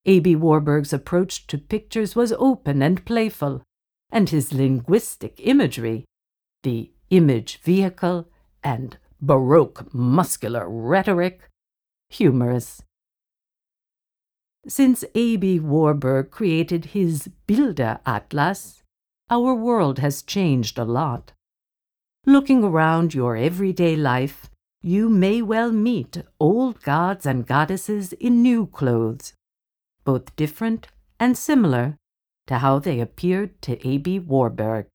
A.B. Warburg's approach to pictures was open and playful, and his linguistic imagery, the image vehicle and Baroque muscular rhetoric, humorous. Since A.B. Warburg created his Bilderatlas, our world has changed a lot. Looking around your everyday life, you may well meet old gods and goddesses in new clothes, both different and similar to how they appeared to A.B. Warburg.